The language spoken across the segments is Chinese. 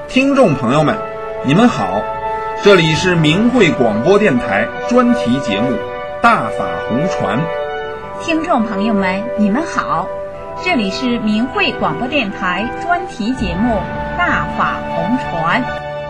听众朋友们，你们好，这里是明慧广播电台专题节目《大法红传》。 听众朋友们，你们好，这里是明慧广播电台专题节目《大法红传》。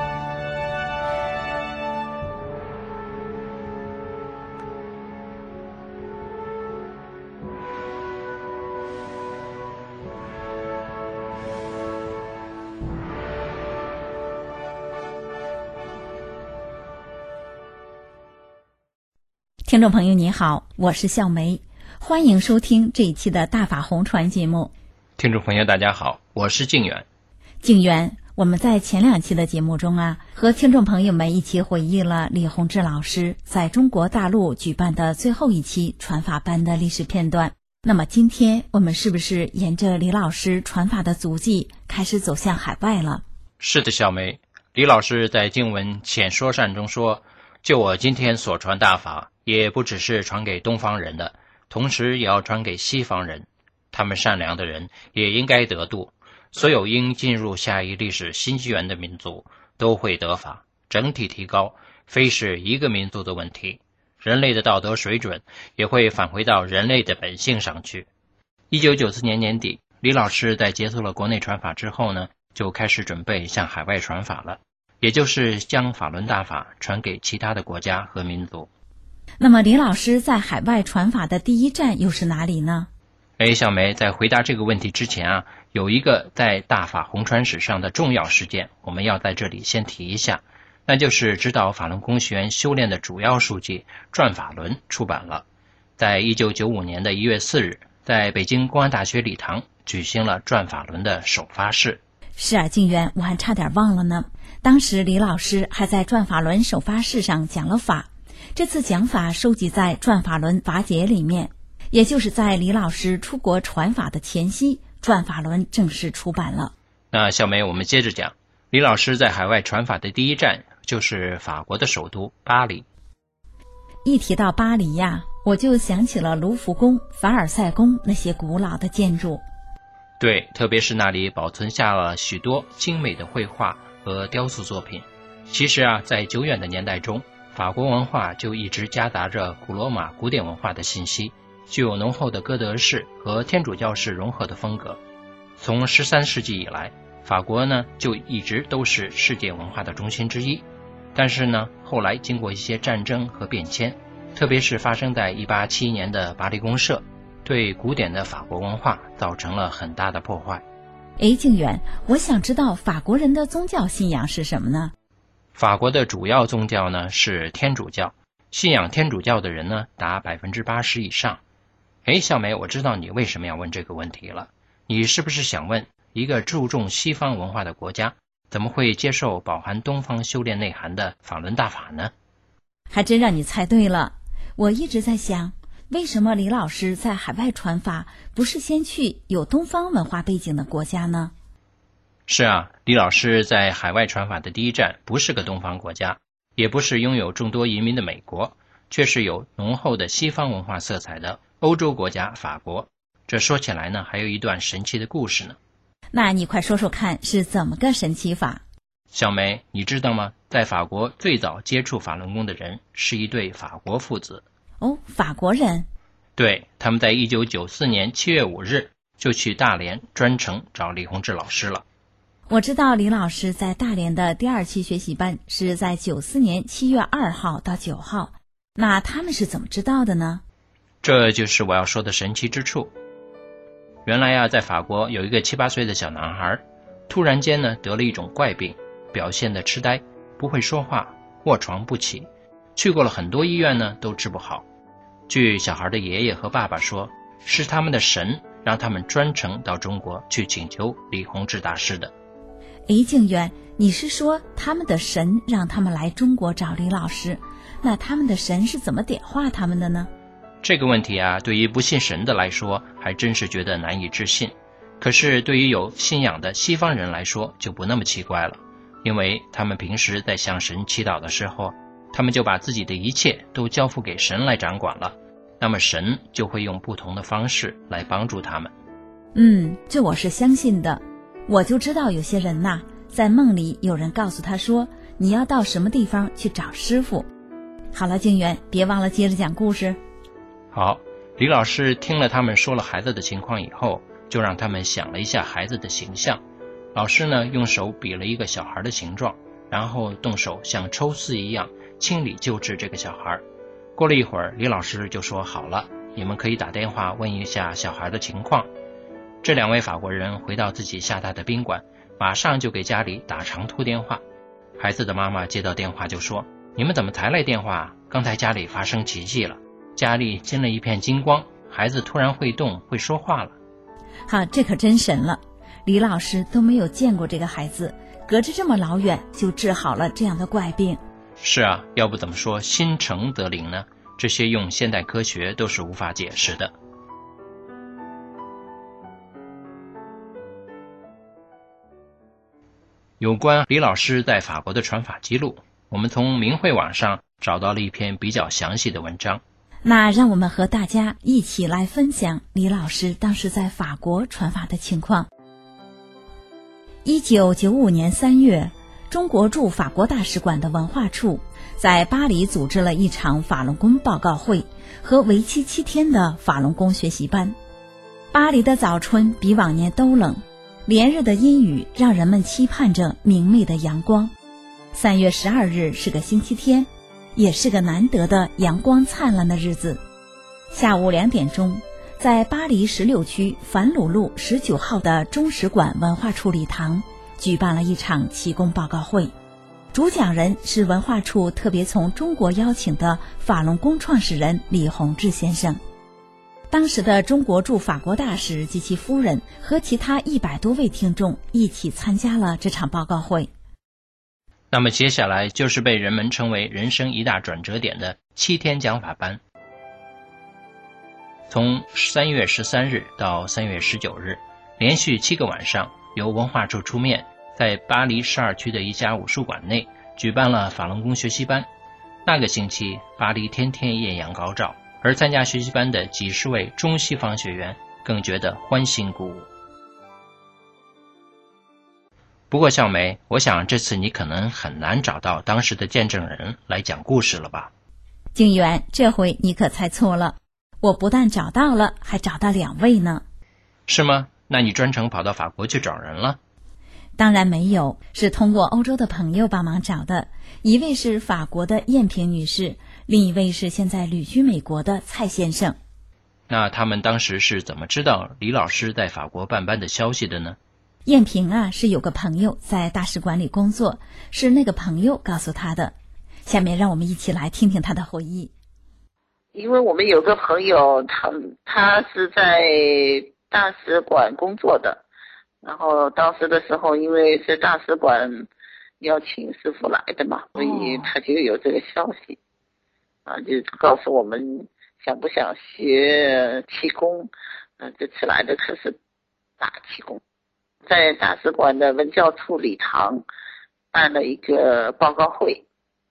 听众朋友你好，我是笑梅，欢迎收听这一期的大法红传节目。 听众朋友大家好，我是静远。 静远，我们在前2期的节目中和听众朋友们一起回忆了李洪志老师在中国大陆举办的最后一期传法班的历史片段。那么今天我们是不是沿着李老师传法的足迹开始走向海外了？ 是的，小梅，李老师在经文浅说善中说，就我今天所传大法，也不只是传给东方人的，同时也要传给西方人。他们善良的人也应该得度，所有应进入下一历史新纪元的民族都会得法，整体提高，非是一个民族的问题。人类的道德水准也会返回到人类的本性上去。1994年年底，李老师在结束了国内传法之后呢，就开始准备向海外传法了，也就是将法轮大法传给其他的国家和民族。 那么李老师在海外传法的第一站又是哪里呢？ 小梅，在回答这个问题之前有一个在大法红传史上的重要事件，我们要在这里先提一下，那就是指导法轮功学员修炼的主要书籍《转法轮》出版了。在1995年的1月4日，在北京公安大学礼堂举行了转法轮的首发式。 是啊，静远，我还差点忘了呢。当时李老师还在转法轮首发式上讲了法，这次讲法收集在《转法轮法解》里面，也就是在李老师出国传法的前夕，《转法轮》正式出版了。 那小梅，我们接着讲，李老师在海外传法的第一站就是法国的首都巴黎。 一提到巴黎我就想起了卢浮宫、凡尔赛宫那些古老的建筑。 对，特别是那里保存下了许多精美的绘画和雕塑作品。其实在久远的年代中，法国文化就一直夹杂着古罗马古典文化的信息，具有浓厚的哥德式和天主教式融合的风格。从13世纪以来，法国呢就一直都是世界文化的中心之一。但是呢，后来经过一些战争和变迁，特别是发生在1871年的巴黎公社，对古典的法国文化造成了很大的破坏。 静远，我想知道法国人的宗教信仰是什么呢？ 法国的主要宗教呢是天主教，信仰天主教的人呢达80%以上。小梅，我知道你为什么要问这个问题了。你是不是想问，一个注重西方文化的国家，怎么会接受饱含东方修炼内涵的法轮大法呢？ 还真让你猜对了。我一直在想，为什么李老师在海外传法不是先去有东方文化背景的国家呢？ 是李老师在海外传法的第一站不是个东方国家，也不是拥有众多移民的美国，却是有浓厚的西方文化色彩的欧洲国家法国。这说起来呢，还有一段神奇的故事呢。 那你快说说看，是怎么个神奇法？ 小梅，你知道吗？在法国最早接触法轮功的人是一对法国父子。 法国人？ 对，他们在1994年7月5日就去大连专程找李洪志老师了。 我知道李老师在大连的第2期学习班是在94年7月2号到9号，那他们是怎么知道的呢？ 这就是我要说的神奇之处。原来在法国有一个7、8岁的小男孩，突然间呢得了一种怪病，表现的痴呆，不会说话，卧床不起，去过了很多医院呢都治不好。据小孩的爷爷和爸爸说，是他们的神让他们专程到中国去请求李洪志大师的。 静远，你是说他们的神让他们来中国找李老师，那他们的神是怎么点化他们的呢？ 这个问题对于不信神的来说还真是觉得难以置信，可是对于有信仰的西方人来说就不那么奇怪了，因为他们平时在向神祈祷的时候，他们就把自己的一切都交付给神来掌管了，那么神就会用不同的方式来帮助他们。 这我是相信的。我就知道有些人在梦里有人告诉他说，你要到什么地方去找师傅。好了，静远，别忘了接着讲故事。 好，李老师听了他们说了孩子的情况以后，就让他们想了一下孩子的形象。老师呢，用手比了一个小孩的形状，然后动手像抽丝一样清理救治这个小孩。过了一会儿，李老师就说，好了，你们可以打电话问一下小孩的情况。这2位法国人回到自己下榻的宾馆，马上就给家里打长途电话。孩子的妈妈接到电话就说，你们怎么才来电话？刚才家里发生奇迹了，家里进了一片金光，孩子突然会动会说话了。 好，这可真神了，李老师都没有见过这个孩子，隔着这么老远就治好了这样的怪病。 是啊，要不怎么说心诚则灵呢？这些用现代科学都是无法解释的。有关李老师在法国的传法记录，我们从明慧网上找到了一篇比较详细的文章。 那让我们和大家一起来分享李老师当时在法国传法的情况。1995年3月，中国驻法国大使馆的文化处在巴黎组织了一场法轮功报告会和为期7天的法轮功学习班。巴黎的早春比往年都冷，连日的阴雨让人们期盼着明媚的阳光。3月12日是个星期天，也是个难得的阳光灿烂的日子。下午2点钟，在巴黎16区凡鲁路19号的中使馆文化处礼堂举办了一场气功报告会，主讲人是文化处特别从中国邀请的法轮功创始人李洪志先生。当时的中国驻法国大使及其夫人和其他100多位听众一起参加了这场报告会。 那么接下来就是被人们称为人生一大转折点的7天讲法班。从3月13日到3月19日，连续7个晚上，由文化处出面，在巴黎12区的一家武术馆内举办了法轮功学习班。那个星期，巴黎天天艳阳高照，而参加学习班的几十位中西方学员更觉得欢欣鼓舞。不过小梅，我想这次你可能很难找到当时的见证人来讲故事了吧？ 静远，这回你可猜错了，我不但找到了，还找到2位呢。 是吗？那你专程跑到法国去找人了？ 当然没有，是通过欧洲的朋友帮忙找的。一位是法国的燕平女士，另一位是现在旅居美国的蔡先生。 那他们当时是怎么知道李老师在法国办班的消息的呢？ 燕平啊，是有个朋友在大使馆里工作，是那个朋友告诉他的。下面让我们一起来听听他的回忆。 因为我们有个朋友，他是在大使馆工作的，然后当时的时候，因为是大使馆邀请师傅来的嘛，所以他就有这个消息，就告诉我们想不想学气功，这次来的可是大气功。在大使馆的文教处礼堂办了一个报告会，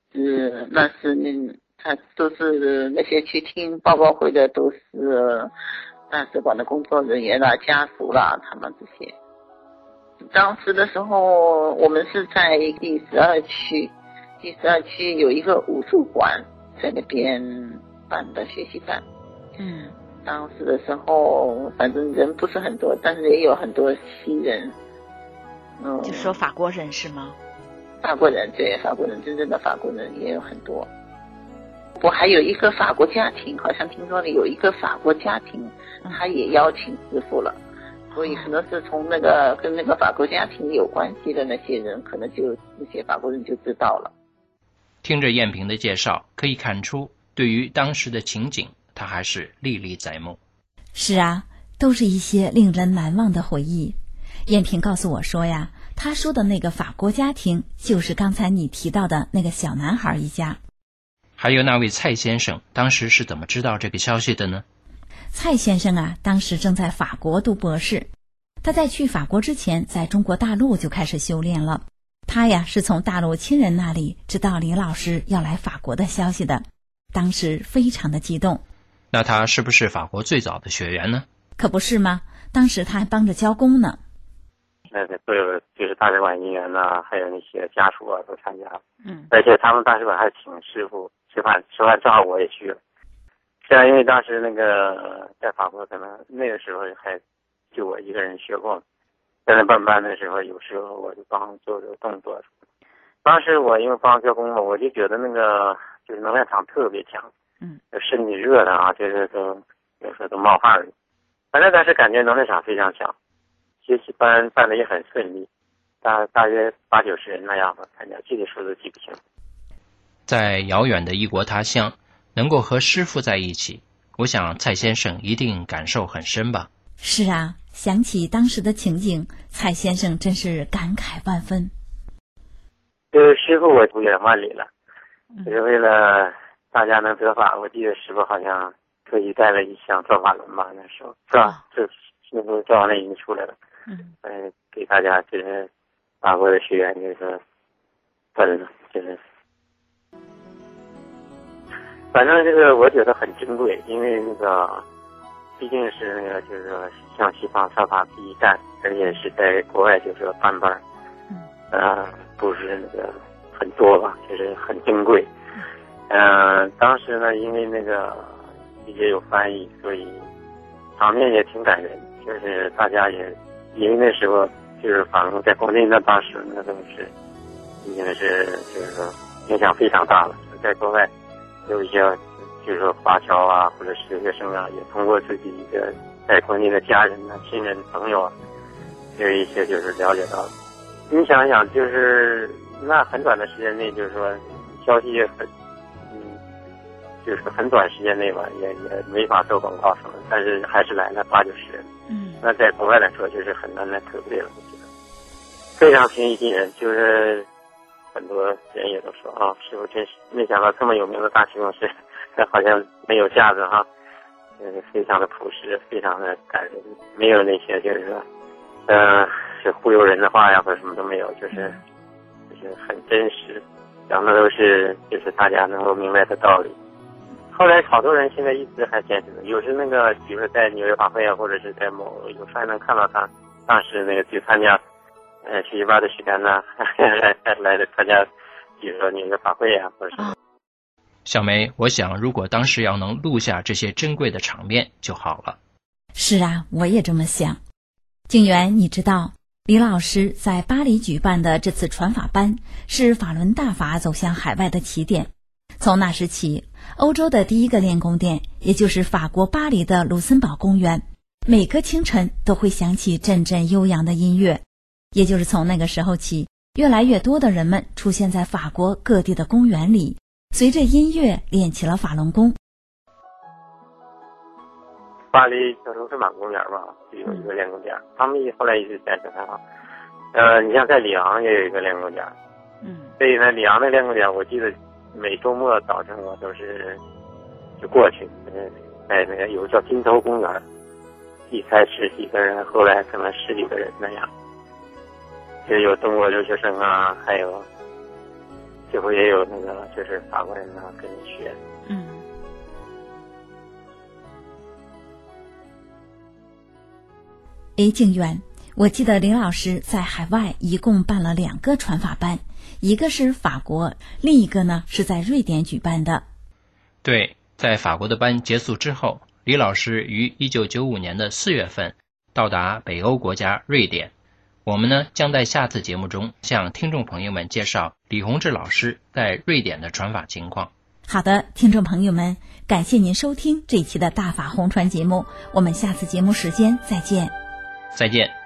他都是那些去听报告会的都是大使馆的工作人员啦、家属啦，他们这些。当时的时候，我们是在第12区，第12区有一个武术馆，在那边办的学习班。当时的时候，反正人不是很多，但是也有很多西人。 就说法国人是吗？ 法国人，对，法国人，真正的法国人也有很多。我还有一个法国家庭，好像听说了有一个法国家庭，他也邀请师傅了，所以可能是从那个跟那个法国家庭有关系的那些人，可能就那些法国人就知道了。 听着燕平的介绍，可以看出对于当时的情景，他还是历历在目。 是啊，都是一些令人难忘的回忆。燕平告诉我说呀，他说的那个法国家庭就是刚才你提到的那个小男孩一家。 还有那位蔡先生当时是怎么知道这个消息的呢？ 蔡先生啊，当时正在法国读博士，他在去法国之前在中国大陆就开始修炼了。他呀是从大陆亲人那里知道李老师要来法国的消息的，当时非常的激动。 那他是不是法国最早的学员呢？ 可不是吗？当时他还帮着教功呢。 所有就是大使馆人员呐，还有那些家属啊都参加了。而且他们大使馆还请师傅吃饭，正好我也去了。虽然因为当时那个在法国可能那个时候还就我一个人学过，在那办班的时候，有时候我就帮做做动作。当时我因为帮做工作，我就觉得那个就是能量场特别强，身体热的啊，就是都有时候都冒汗了。反正当时感觉能量场非常强，学习班办的也很顺利，大约80-90人那样吧，参加具体数字记不清。 在遥远的异国他乡，能够和师父在一起，我想蔡先生一定感受很深吧。 是啊，想起当时的情景，蔡先生真是感慨万分。 就是师父我不远万里了，就是为了大家能得法。我记得师父好像特意带了一箱造法轮吧，那时候是吧？这师父造完了已经出来了，给大家就是法国的学员就是分了，就是反正这个我觉得很珍贵，因为那个毕竟是那个就是说向西方造法第一站，而且是在国外就是说办班，不是那个很多吧，就是很珍贵。当时呢，因为那个也有翻译，所以场面也挺感人，就是大家也因为那时候就是反正在国内那当时那都是已经是就是说影响非常大了，在国外有一些就是说华侨啊或者是留学生啊，也通过自己的在国内的家人啊、亲人朋友啊，有一些就是了解到了。你想想，就是那很短的时间内，就是说消息也很，就是很短时间内吧，也没法做广告什么，但是还是来了80-90人。那在国外来说，就是很难能可贵了，我觉得非常平易近人。就是很多人也都说啊，师傅真是没想到这么有名的大师兄是好像没有架子哈，非常的朴实，非常的感人，没有那些就是说是忽悠人的话呀，或者什么都没有，就是很真实，讲的都是就是大家能够明白的道理。后来好多人现在一直还坚持，有时那个比如说在纽约法会啊，或者是在有时还能看到他当时那个去参加学习班的学员呢，来的参加比如说纽约法会啊，或者是小梅，我想如果当时要能录下这些珍贵的场面就好了。 是啊，我也这么想。静媛，你知道李老师在巴黎举办的这次传法班是法轮大法走向海外的起点。从那时起，欧洲的第一个练功殿，也就是法国巴黎的卢森堡公园，每个清晨都会响起阵阵悠扬的音乐。也就是从那个时候起，越来越多的人们出现在法国各地的公园里，随着音乐练起了法轮功。 巴黎叫卢森堡公园吧，就有一个练功点，他们后来一直坚持还好。你像在里昂也有一个练功点，所以呢，里昂的练功点，我记得每周末早晨我都是就过去，在那个有个叫金头公园，一开始几个人，后来可能10几个人那样，就有中国留学生啊，还有最后也有那个就是法国人啊跟你学。 静远，我记得林老师在海外一共办了2个传法班，一个是法国，另一个呢是在瑞典举办的。 对，在法国的班结束之后，李老师于1995年的4月份到达北欧国家瑞典。我们呢将在下次节目中向听众朋友们介绍李洪志老师在瑞典的传法情况。 好的，听众朋友们，感谢您收听这一期的大法红传节目，我们下次节目时间再见。 再见。